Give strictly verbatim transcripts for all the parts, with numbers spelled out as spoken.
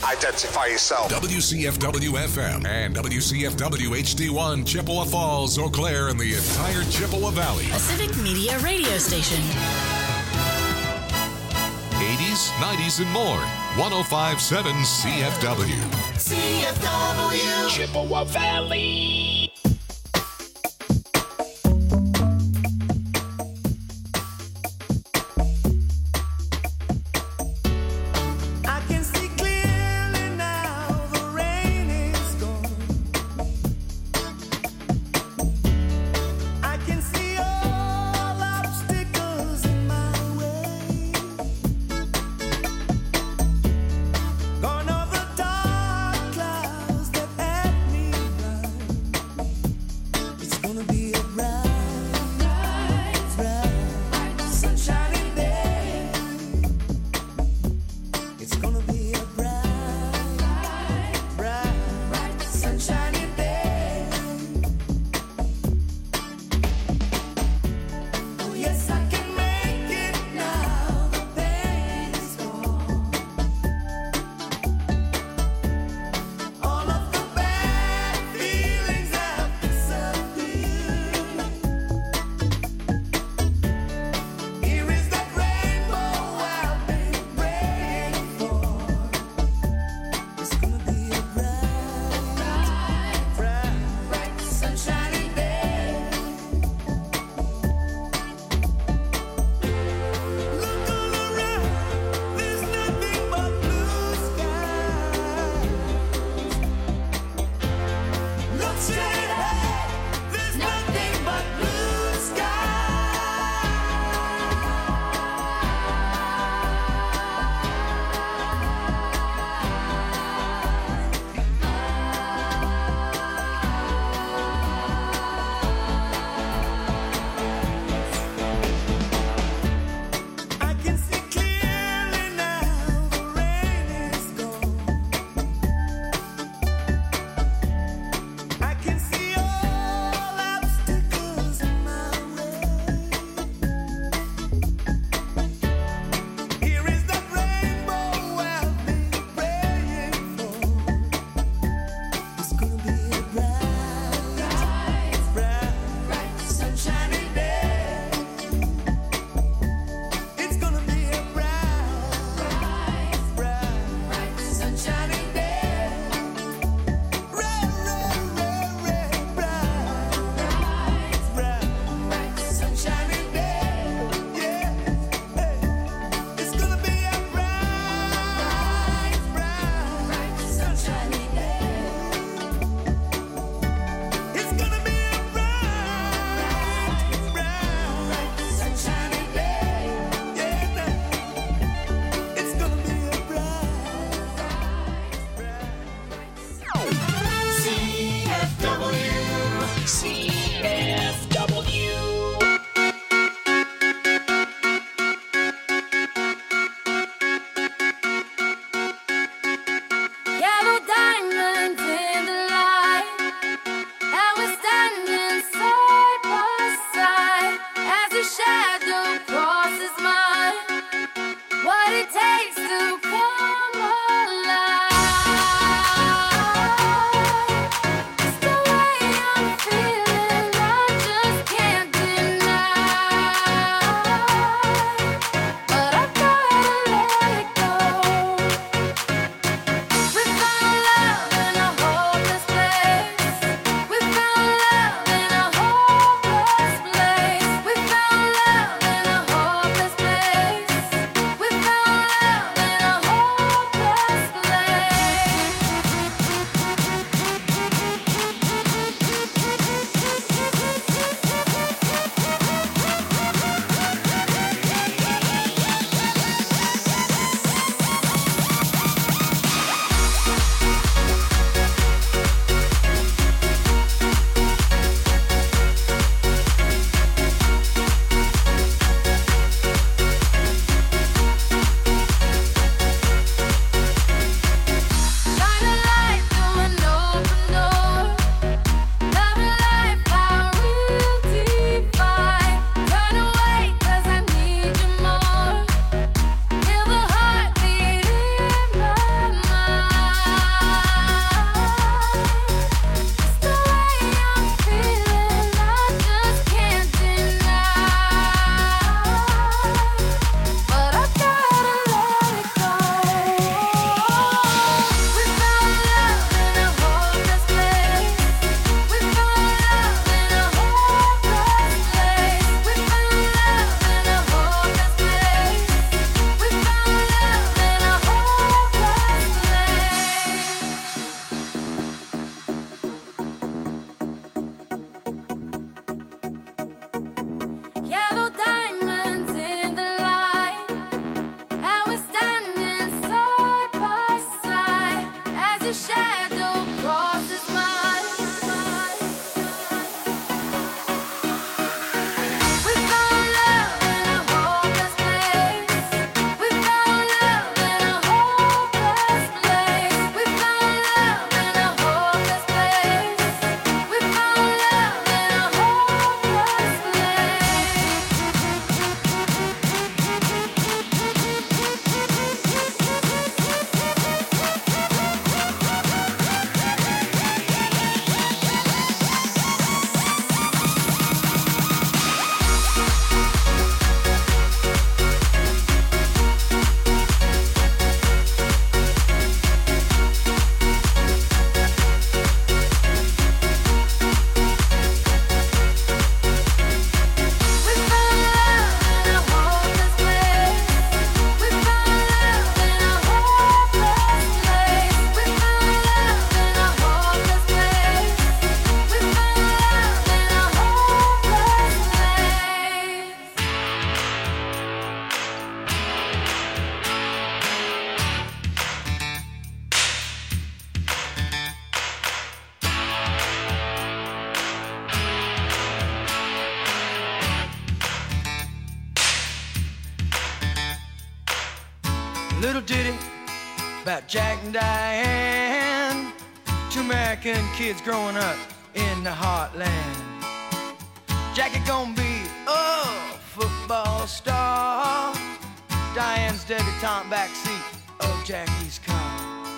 Identify yourself. W C F W F M and W C F W H D one, Chippewa Falls, Eau Claire, and the entire Chippewa Valley. A Civic Media radio station. eighties, nineties, and more. one oh five point seven C F W. C F W. Chippewa Valley. Jack and Diane, two American kids growing up in the heartland. Jackie gonna be a football star. Diane's debutante backseat of Jackie's car.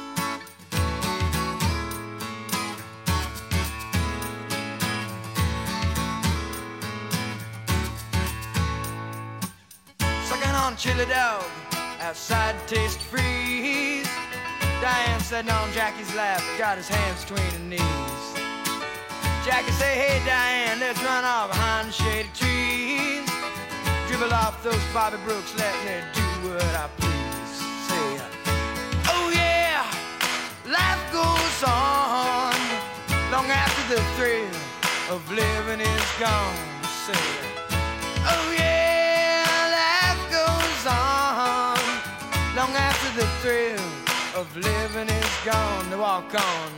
Sucking on chili dog outside Taste Freeze. Diane sitting on Jackie's lap, got his hands between her knees. Jackie say, hey Diane, let's run off behind the shady trees. Dribble off those Bobby Brooks, let me do what I please. Say, oh yeah, life goes on long after the thrill of living is gone. Say, oh yeah, life goes on long after the thrill of living is gone. They walk on.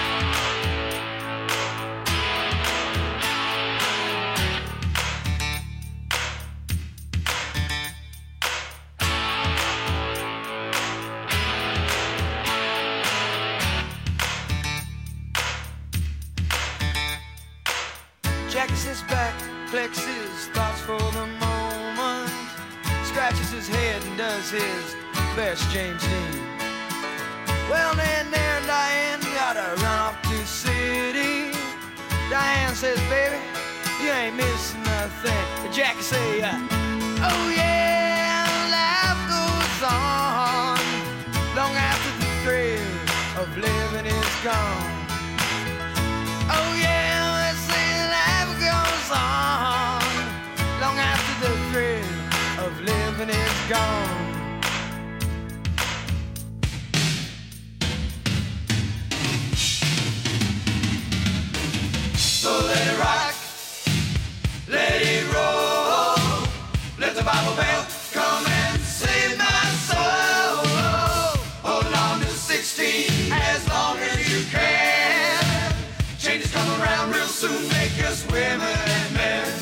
Jackie sits back, flexes his thoughts for the moment, scratches his head and does his best James Dean. Well, then there and Diane gotta run off to the city. Diane says, baby, you ain't missing nothing. But Jackie say, uh, oh yeah, life goes on long after the thrill of living is gone. Oh yeah, let's say life goes on long after the thrill of living is gone. So let it rock, let it roll, let the Bible Belt come and save my soul. Hold on to sixteen as long as you can. Changes come around real soon, make us women and men.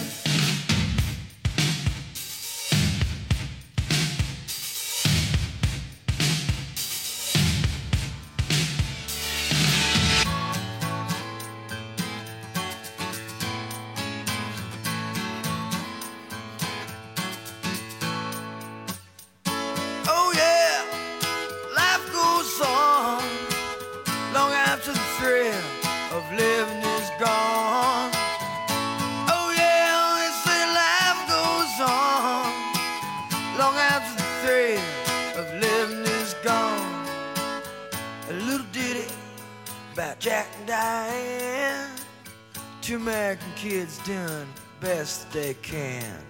Oh yeah, life goes on long after the thrill of living is gone. Oh yeah, they say life goes on long after the thrill of living is gone. A little ditty about Jack and Diane, two American kids doing best they can.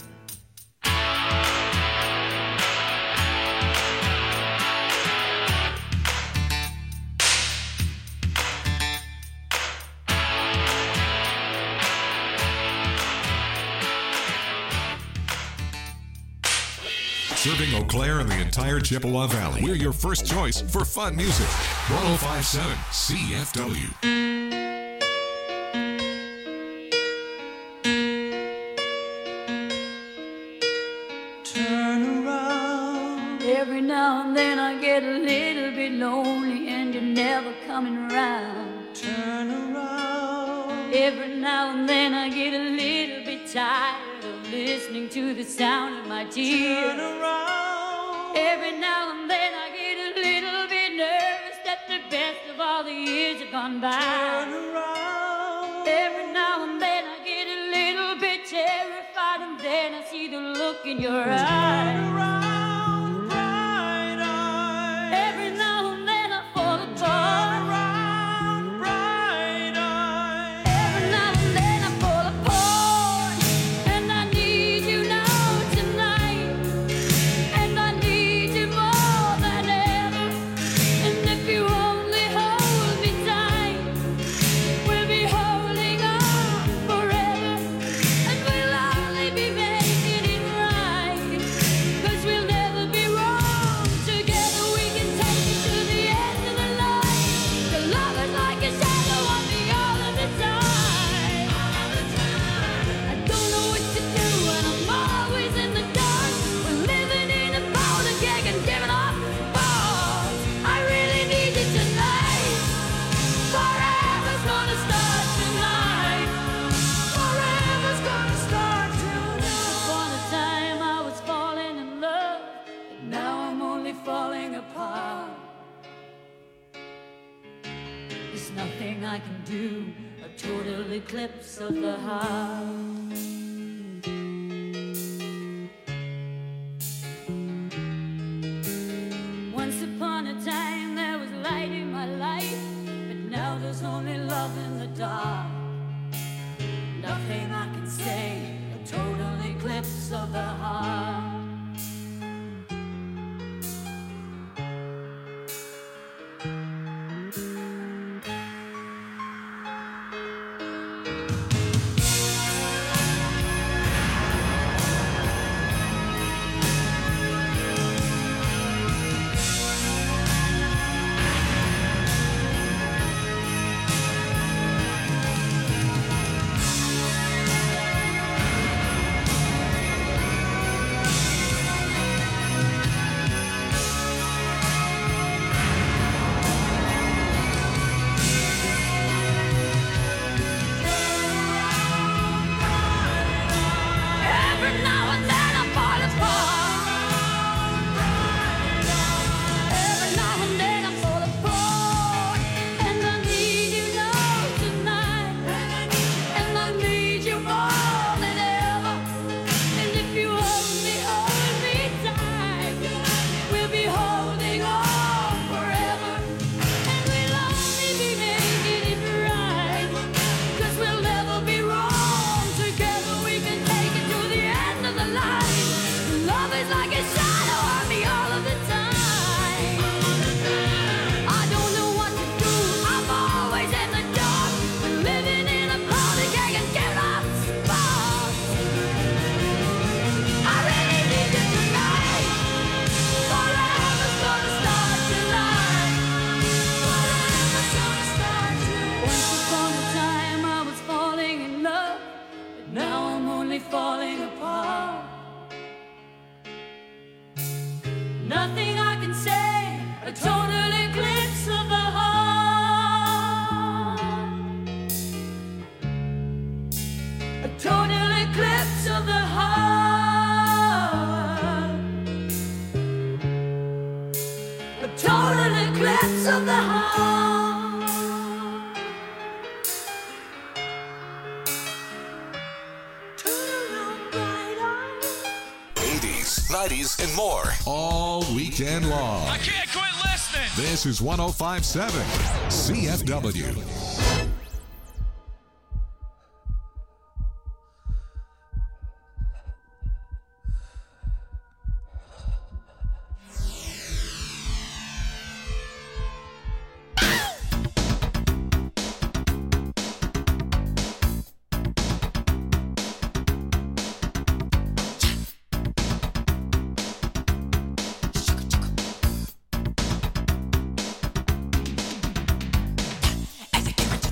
Serving Eau Claire and the entire Chippewa Valley. We're your first choice for fun music. one oh five point seven C F W. Turn around. Every now and then I get a little bit lonely and you're never coming around. Turn around. Every now and then I get a little bit tired of listening to the sound of my tears. Turn around. Every now and then I get a little bit nervous that the best of all the years have gone by. Turn around. Every now and then I get a little bit terrified and then I see the look in your eyes. Turn around, bright eyes. Every now and then I fall apart. Turn around, bright eyes. Every now and then I fall apart. And I need you now tonight. And I need you more than ever. And if you only hold me tight, we'll be holding on forever. And we'll only be making it right. 'Cause we'll There's nothing I can do, a total eclipse of the heart. Once upon a time there was light in my life, but now there's only love in the dark. Nothing I can say, a total eclipse of the heart. nineties, and more. All weekend long. I can't quit listening. This is one oh five point seven C F W. As I give it to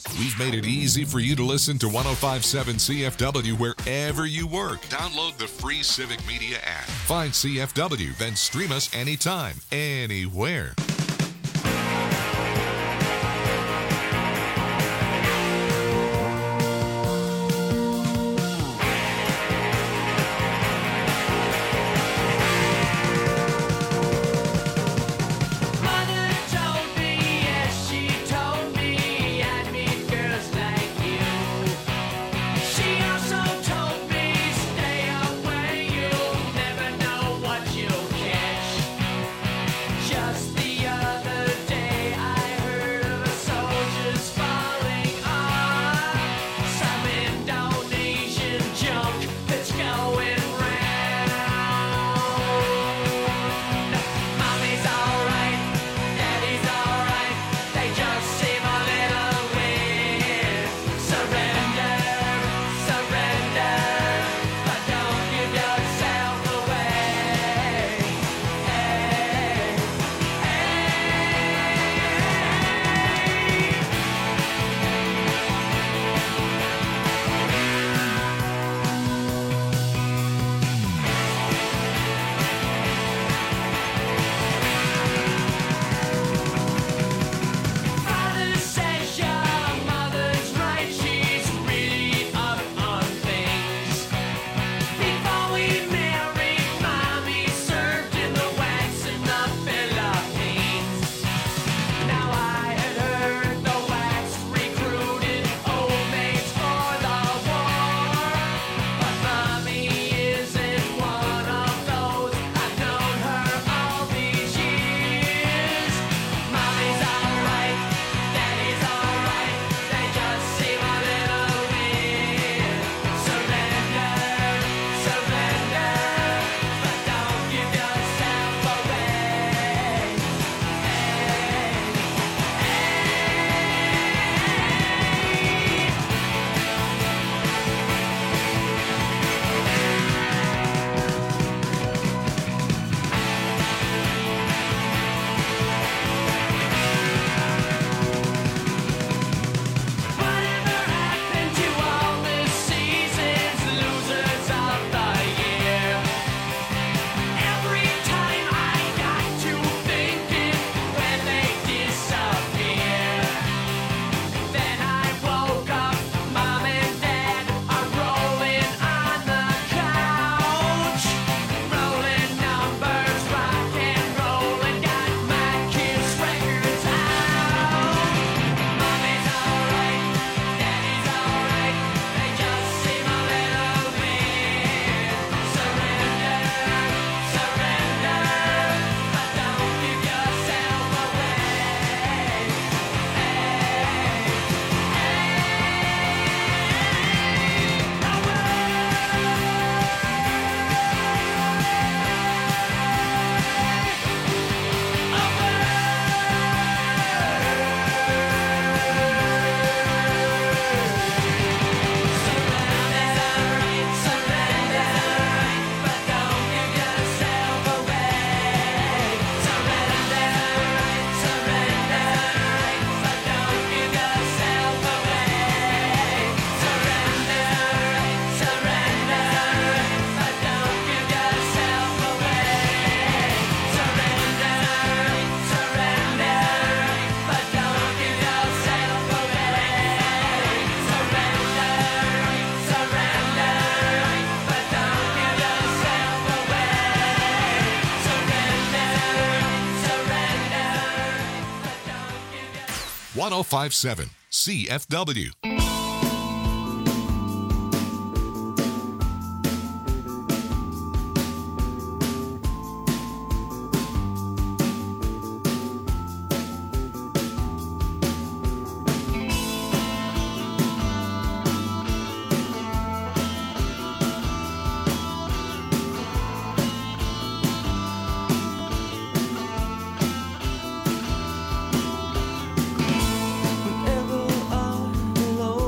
We've made it easy for you to listen to one oh five point seven C F W wherever you work. Download the free Civic Media app. Find C F W, then stream us anytime, anywhere. Just the other one oh five point seven C F W. Whenever I'm alone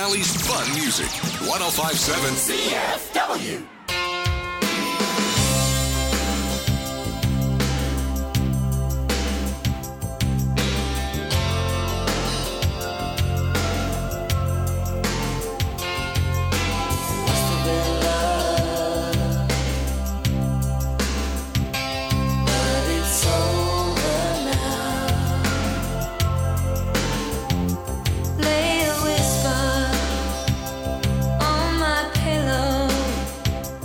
Valley's fun music. one oh five point seven C F W. Lay a whisper on my pillow.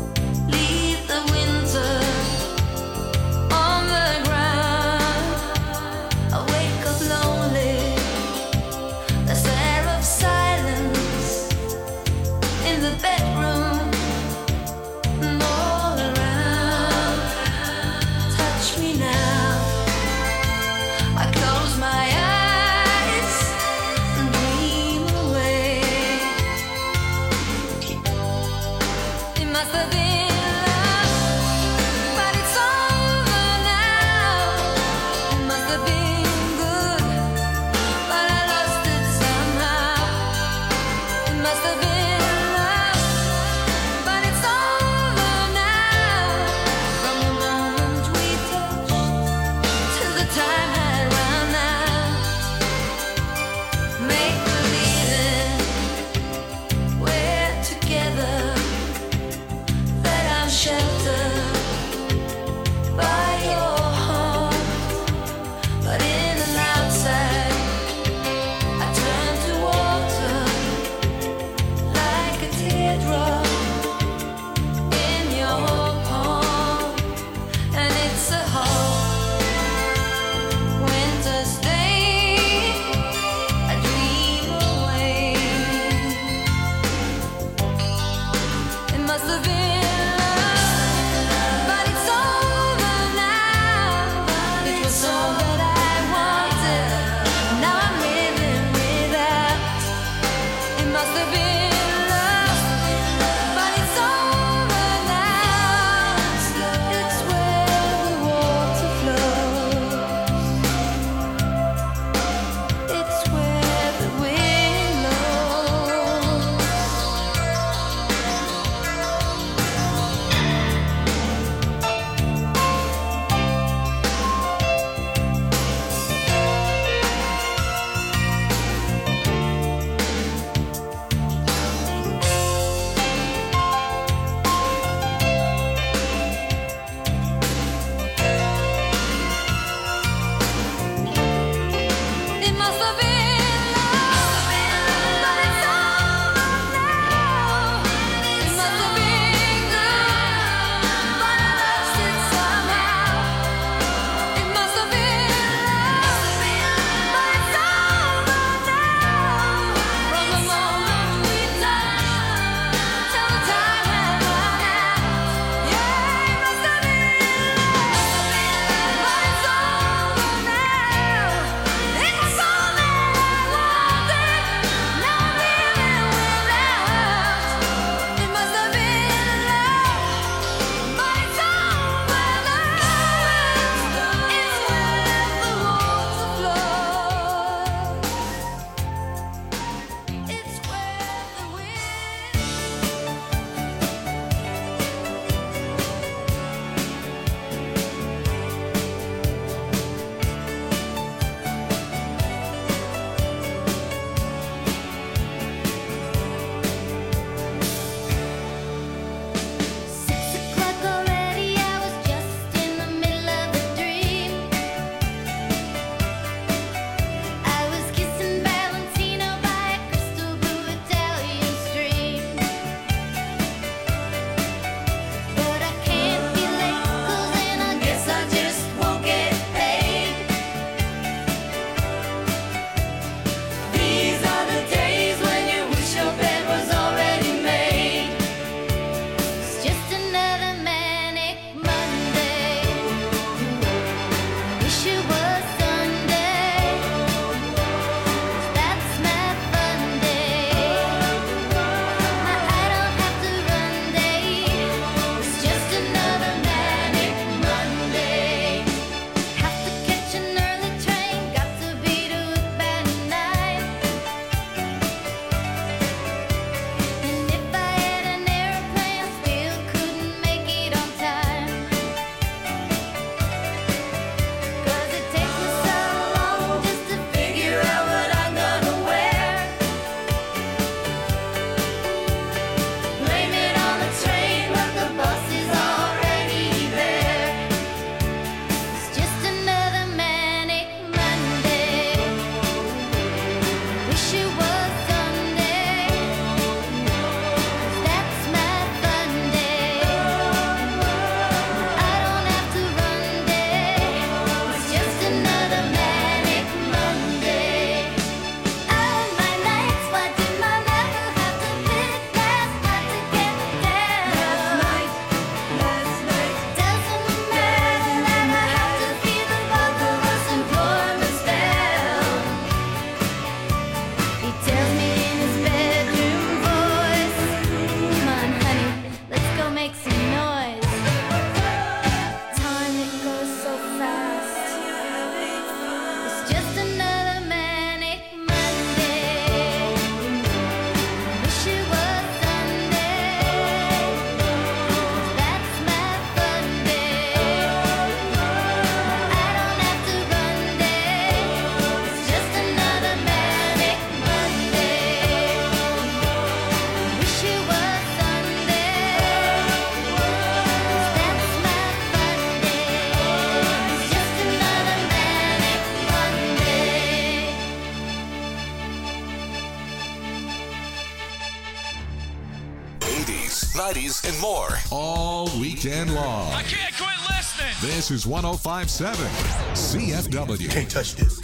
news, and more all weekend long. I can't quit listening. This is one oh five point seven C F W. You can't touch this.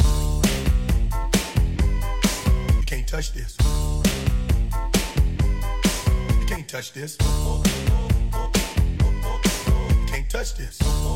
You can't touch this. You can't touch this. You can't touch this.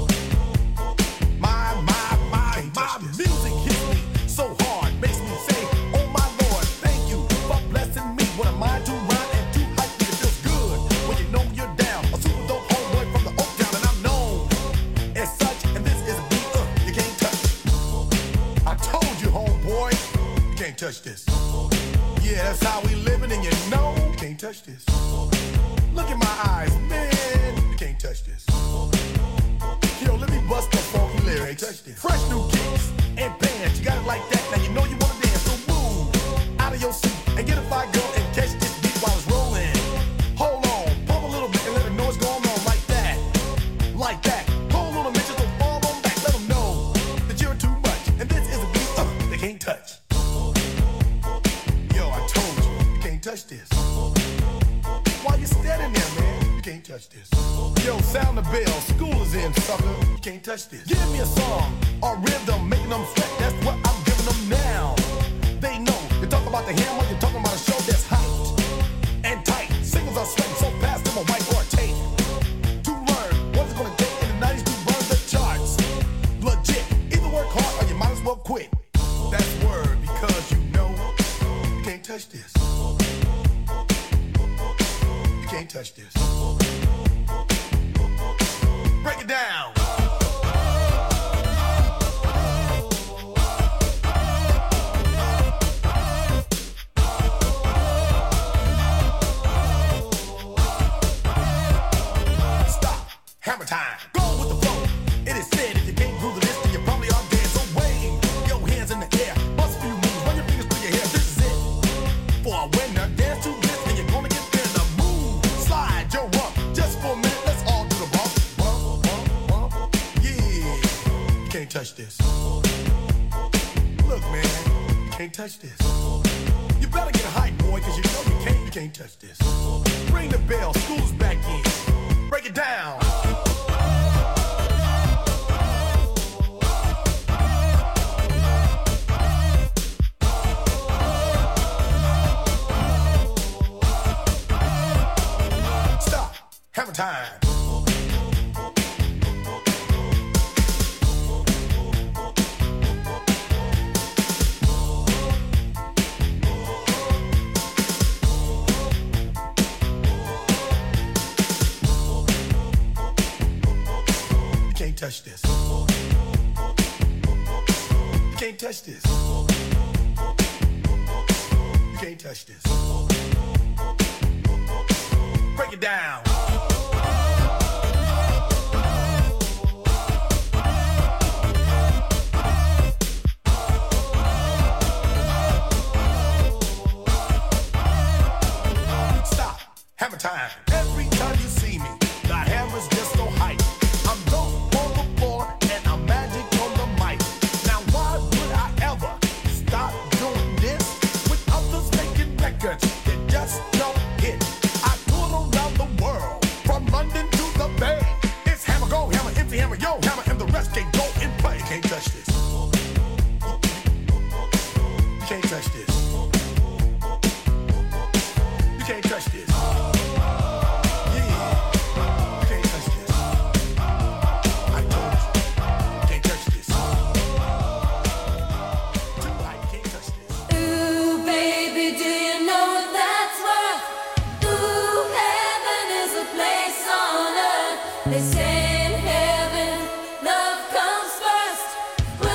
My, my, my, my music hits me so hard, makes me say, oh my Lord, thank you for blessing me. What am I to rhyme and to hype me? It feels good when you know you're down. A super dope homeboy from the Oak Town, and I'm known as such. And this is a beat uh, you can't touch. I told you, homeboy, you can't touch this. Yeah, that's how we living, and you know you can't touch this. Look in my eyes, man, you can't touch this. Yo, let me bust the funky lyrics. Fresh new kicks and bands, you got it like that. Now you know you wanna dance, so move out of your seat and get a fire girl and catch this beat while it's rolling. Hold on, pump a little bit and let them know what's going on like that, like that. Hold on a minute, just don't fall on back. Let them know that you're too much, and this is a beat uh, they can't touch. Yo, I told you, you can't touch this. Why you standing there, man? You can't touch this. Yo, sound the bell, school is in, sucker. You can't touch this. Give me a song or rhythm, making them sweat. That's what I'm giving them now. They know. You talk about the hammer, you're talking about a show that's hyped and tight. Singles are sweating so fast, them a white or tape. To learn what it's gonna take in the nineties to burn the charts. Legit. Either work hard or you might as well quit. That's word because you know you can't touch this. You can't touch this. Break it down. Stop. Hammer time. Go with the flow. It is said if you can't groove the list, then you probably are dead. So wave your hands in the air. Bust a few moves. Run your fingers through your hair. This is it. For a winner, dance to this, and you're gonna get there. The move. Slide your rump. Just for a minute, let's all do the bump. Bump, bump, bump. Yeah. You can't touch this. Look, man. You can't touch this. You better get hype, boy, because you know you can't, you can't touch this. Ring the bell. School's back in. Break it down. Stop. Hammer time. You can't touch this. You can't touch this. You can't touch this. Break it down. Stop. Hammer time. Every time you see me, the hammer's just so hype. I'm dope on the floor and I'm magic on the mic. Now why would I ever stop doing this with others making records that just don't hit? I tour around the world, from London to the Bay. It's hammer, go hammer, empty hammer, yo hammer, and the rest can go and play. You can't touch this. You can't touch this. You can't touch this. Yeah. You can't touch this. I told you. You can't touch this. Tonight, you can't touch this. Ooh, baby, do you know what that's worth? Ooh, heaven is a place on earth. They say in heaven, love comes first.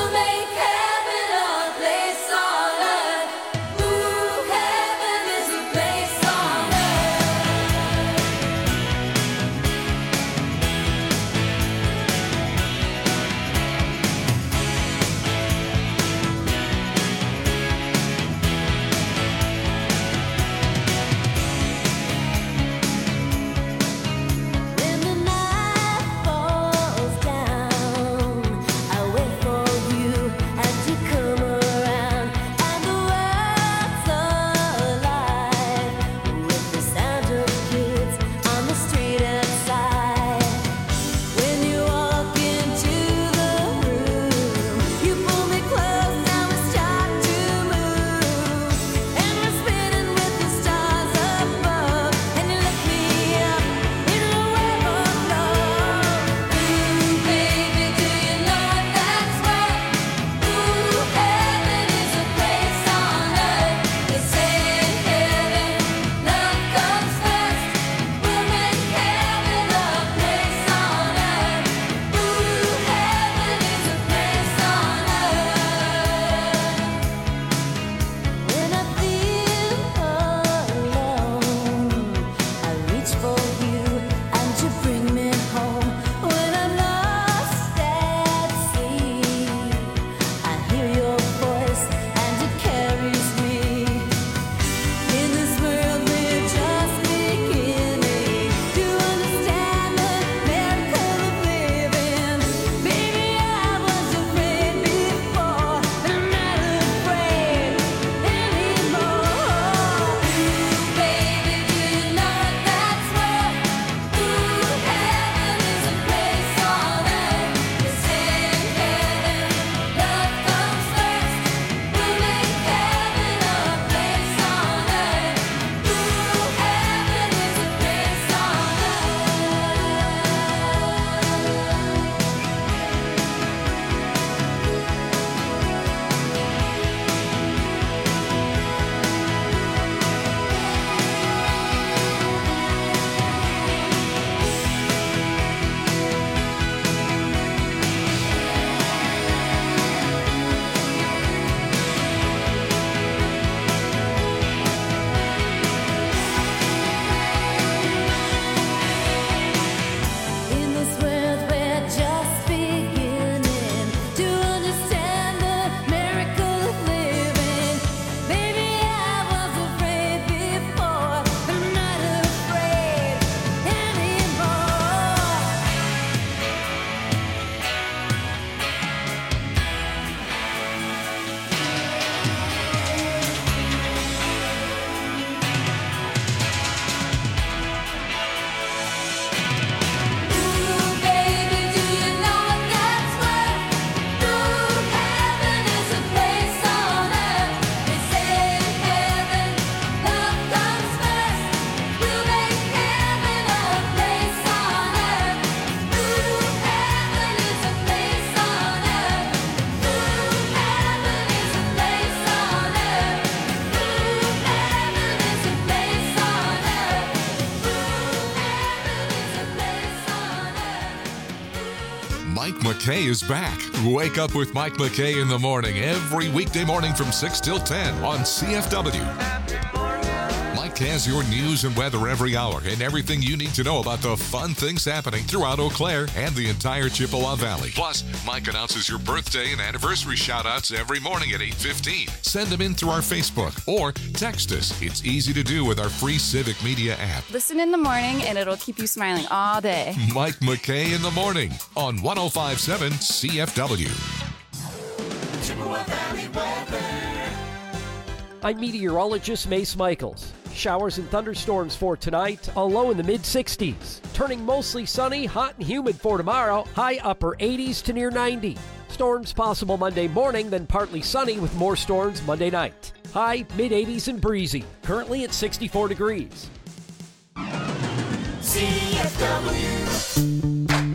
Mike McKay is back. Wake up with Mike McKay in the morning every weekday morning from six till ten on C F W. Mike has your news and weather every hour and everything you need to know about the fun things happening throughout Eau Claire and the entire Chippewa Valley. Plus, Mike announces your birthday and anniversary shout-outs every morning at eight fifteen. Send them in through our Facebook or text us. It's easy to do with our free Civic Media app. Listen in the morning and it'll keep you smiling all day. Mike McKay in the morning on one oh five point seven C F W. Chippewa Valley weather. I'm meteorologist Mace Michaels. Showers and thunderstorms for tonight, a low in the mid sixties. Turning mostly sunny, hot and humid for tomorrow, high upper eighties to near ninety. Storms possible Monday morning, then partly sunny with more storms Monday night. High mid eighties and breezy, currently at sixty-four degrees. C F W.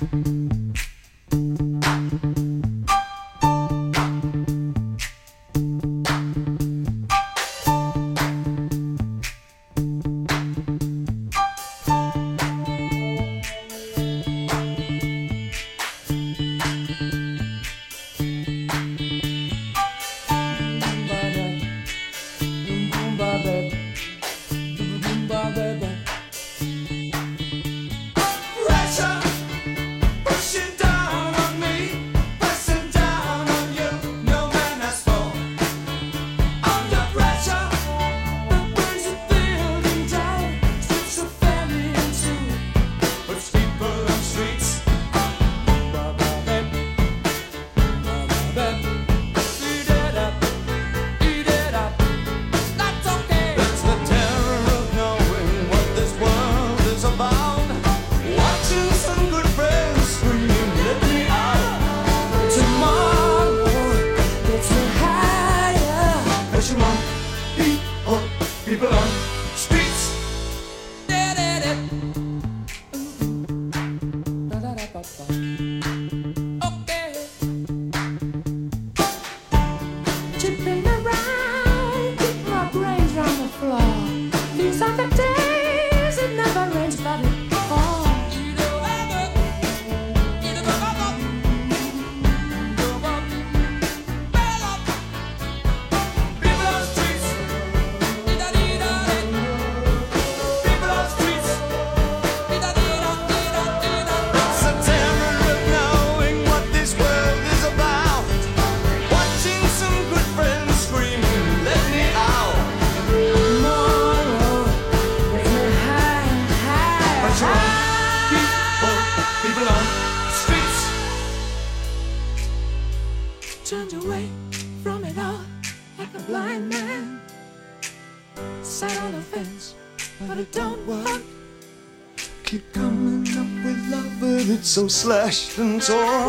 So slashed and torn.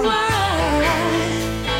Why?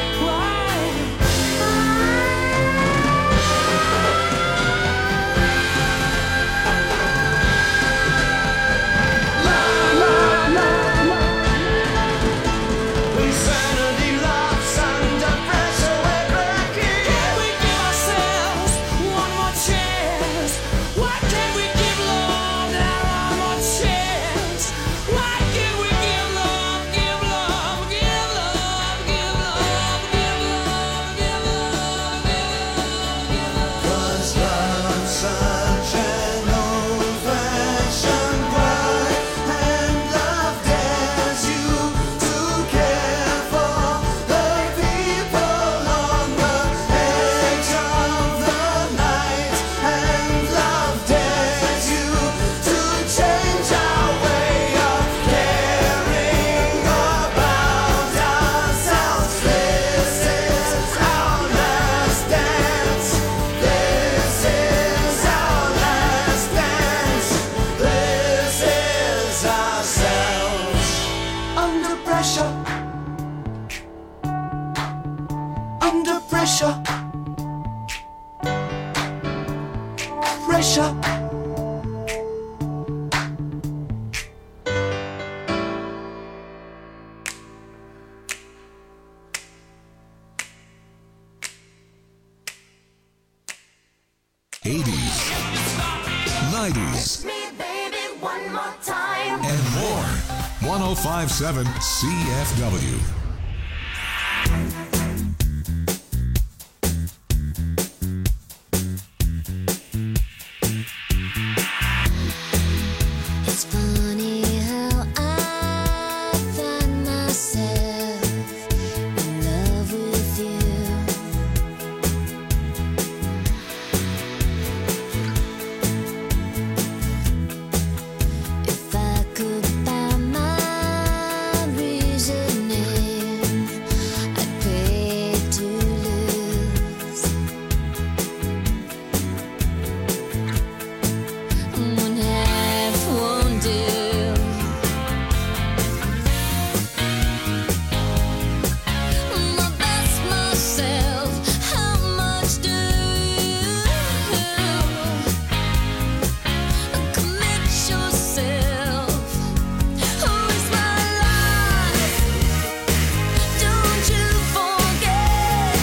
eighties, nineties, Kiss me, baby, one more time. and more. one oh five point seven C F W. It's funny how I find myself in love with you. If I could find my reasoning, I'd pay to lose. One half won't do. My best myself, how much do you commit yourself? Who is my life? Don't you forget,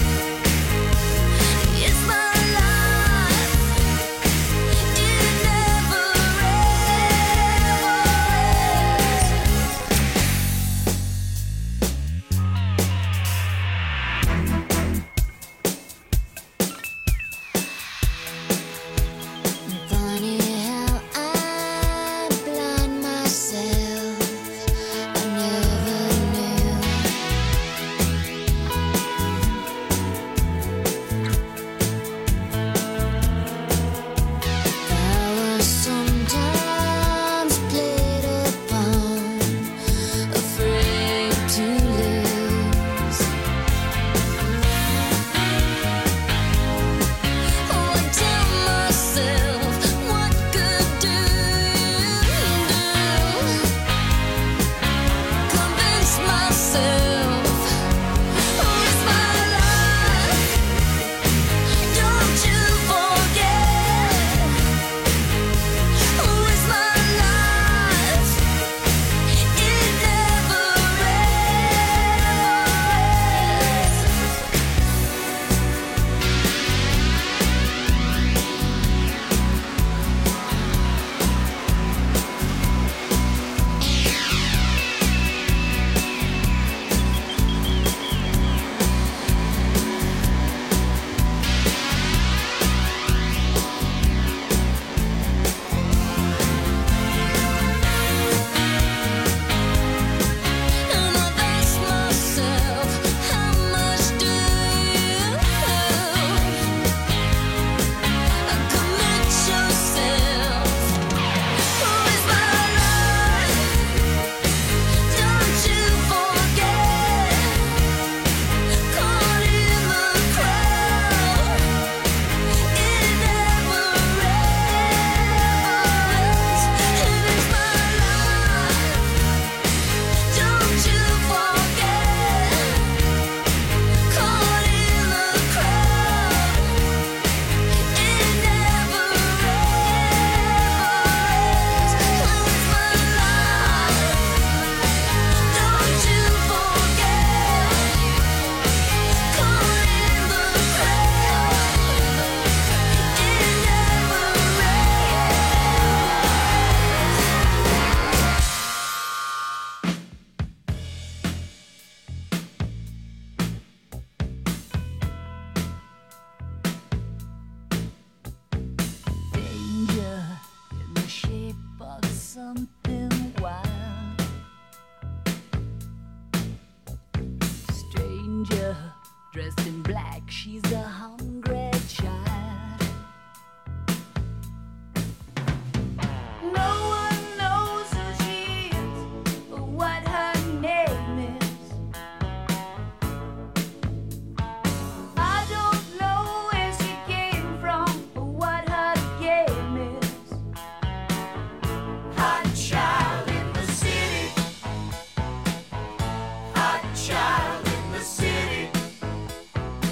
it's my life. It never ends. Funny how I blind myself. I never knew. I was sometimes played upon, afraid to lose. Oh, I tell myself, what good do you do? Convince myself, who is my life? Don't you forget, who is my life? It never And I ask myself, how much do you commit yourself? Who is my life? Don't you forget, caught in the crowd. It never ends. It is my life. Don't you forget, caught in the crowd. It never ends. It's my life. Don't you forget, caught in the crowd. It never Danger in the shape of something wild. Stranger dressed in black, she's a hungry child. No one knows who she is or what her name is. I don't know where she came from or what her game is. Hot child in the city. Hot child in the city.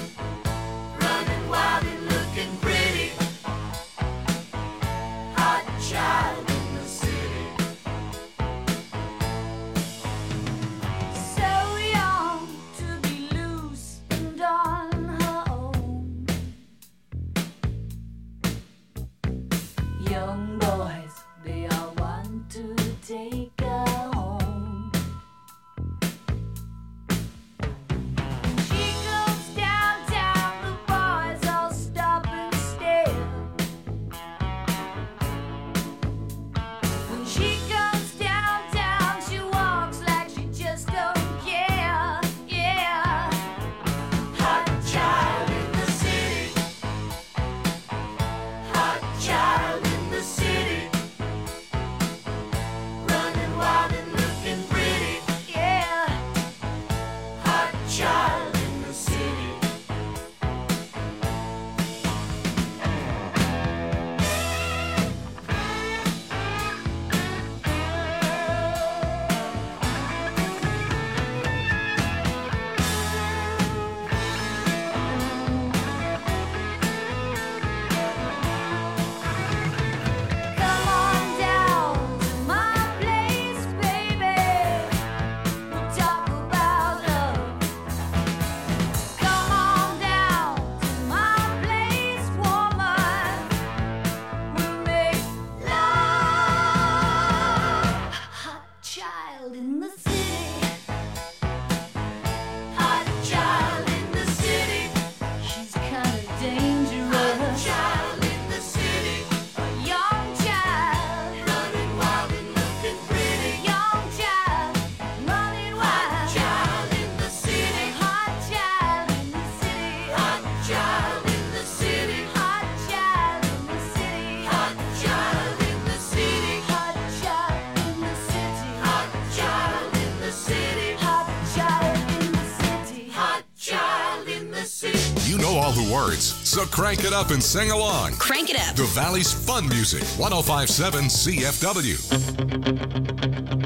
words, so crank it up and sing along. Crank it up. The Valley's fun music, one oh five point seven C F W.